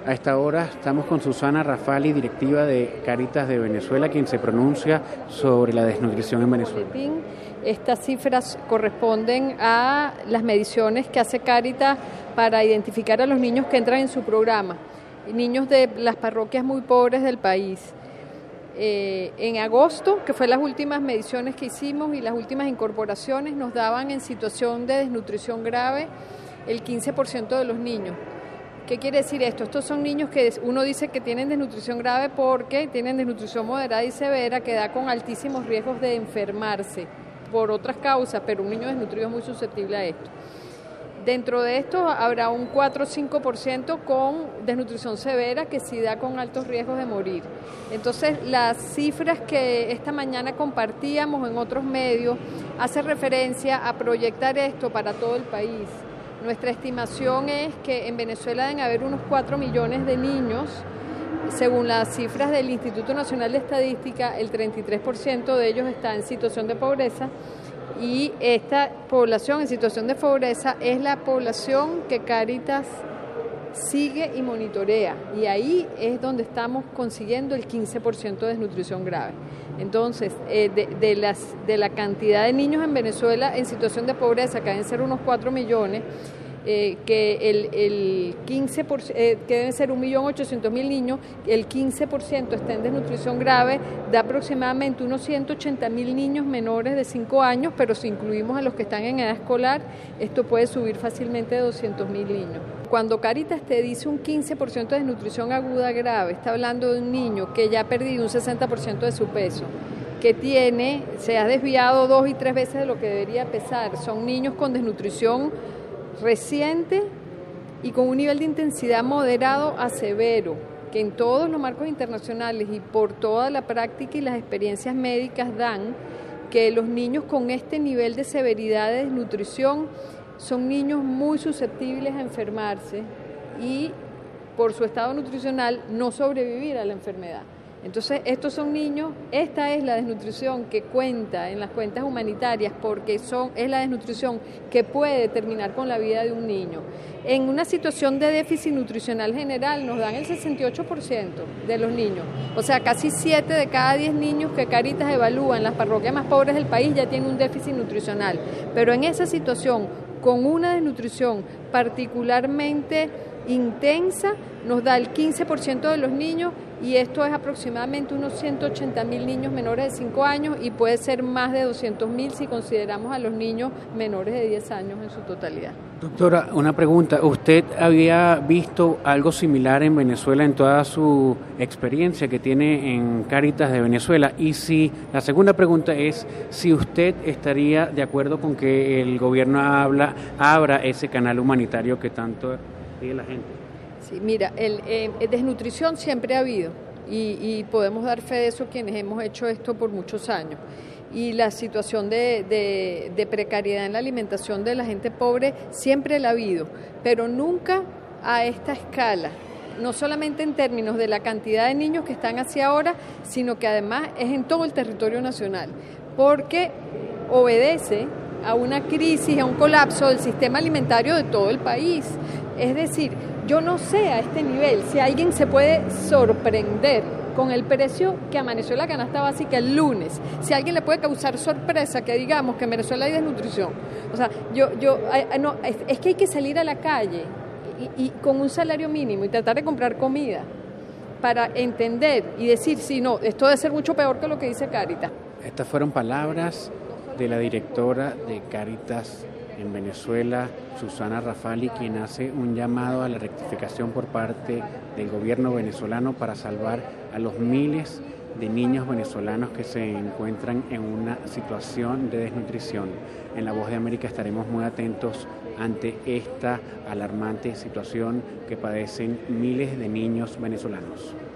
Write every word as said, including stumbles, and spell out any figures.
A esta hora estamos con Susana Rafali, directiva de Cáritas de Venezuela, quien se pronuncia sobre la desnutrición en Venezuela. Estas cifras corresponden a las mediciones que hace Cáritas para identificar a los niños que entran en su programa, niños de las parroquias muy pobres del país. Eh, en agosto, que fue las últimas mediciones que hicimos y las últimas incorporaciones, nos daban en situación de desnutrición grave el quince por ciento de los niños. ¿Qué quiere decir esto? Estos son niños que uno dice que tienen desnutrición grave porque tienen desnutrición moderada y severa que da con altísimos riesgos de enfermarse por otras causas, pero un niño desnutrido es muy susceptible a esto. Dentro de esto habrá un cuatro o cinco por ciento con desnutrición severa que sí da con altos riesgos de morir. Entonces, las cifras que esta mañana compartíamos en otros medios hacen referencia a proyectar esto para todo el país. Nuestra estimación es que en Venezuela deben haber unos cuatro millones de niños. Según las cifras del Instituto Nacional de Estadística, el treinta y tres por ciento de ellos está en situación de pobreza y esta población en situación de pobreza es la población que Cáritas sigue y monitorea, y ahí es donde estamos consiguiendo el quince por ciento de desnutrición grave. Entonces, eh, de, de, las, de la cantidad de niños en Venezuela en situación de pobreza, que deben ser unos cuatro millones, eh, que el, el quince por ciento, eh, que deben ser un millón ochocientos mil niños, el quince por ciento está en desnutrición grave, da aproximadamente unos ciento ochenta mil niños menores de cinco años, pero si incluimos a los que están en edad escolar, esto puede subir fácilmente de doscientos mil niños. Cuando Cáritas te dice un quince por ciento de desnutrición aguda grave, está hablando de un niño que ya ha perdido un sesenta por ciento de su peso, que tiene, se ha desviado dos y tres veces de lo que debería pesar. Son niños con desnutrición reciente y con un nivel de intensidad moderado a severo, que en todos los marcos internacionales y por toda la práctica y las experiencias médicas dan que los niños con este nivel de severidad de desnutrición son niños muy susceptibles a enfermarse y por su estado nutricional no sobrevivir a la enfermedad. Entonces, estos son niños, esta es la desnutrición que cuenta en las cuentas humanitarias porque son, es la desnutrición que puede terminar con la vida de un niño. En una situación de déficit nutricional general nos dan el sesenta y ocho por ciento de los niños, o sea, casi siete de cada diez niños que Cáritas evalúa en las parroquias más pobres del país ya tienen un déficit nutricional, pero en esa situación, con una desnutrición particularmente intensa, nos da el quince por ciento de los niños y esto es aproximadamente unos ciento ochenta mil niños menores de cinco años y puede ser más de doscientos mil si consideramos a los niños menores de diez años en su totalidad. Doctora, una pregunta. ¿Usted había visto algo similar en Venezuela en toda su experiencia que tiene en Cáritas de Venezuela? Y si la segunda pregunta es si usted estaría de acuerdo con que el gobierno habla, abra ese canal humanitario que tanto pide la gente. Sí, mira, el, eh, desnutrición siempre ha habido y, y podemos dar fe de eso quienes hemos hecho esto por muchos años. Y la situación de, de, de precariedad en la alimentación de la gente pobre siempre la ha habido, pero nunca a esta escala, no solamente en términos de la cantidad de niños que están hacia ahora, sino que además es en todo el territorio nacional, porque obedece a una crisis, a un colapso del sistema alimentario de todo el país. Es decir, yo no sé a este nivel si alguien se puede sorprender con el precio que amaneció la canasta básica el lunes, si a alguien le puede causar sorpresa que digamos que en Venezuela hay desnutrición. O sea, yo, yo, no, es, es que hay que salir a la calle y, y con un salario mínimo y tratar de comprar comida para entender y decir, sí, no, esto debe ser mucho peor que lo que dice Cáritas. Estas fueron palabras de la directora de Cáritas en Venezuela, Susana Rafali, quien hace un llamado a la rectificación por parte del gobierno venezolano para salvar a los miles de niños venezolanos que se encuentran en una situación de desnutrición. En La Voz de América estaremos muy atentos ante esta alarmante situación que padecen miles de niños venezolanos.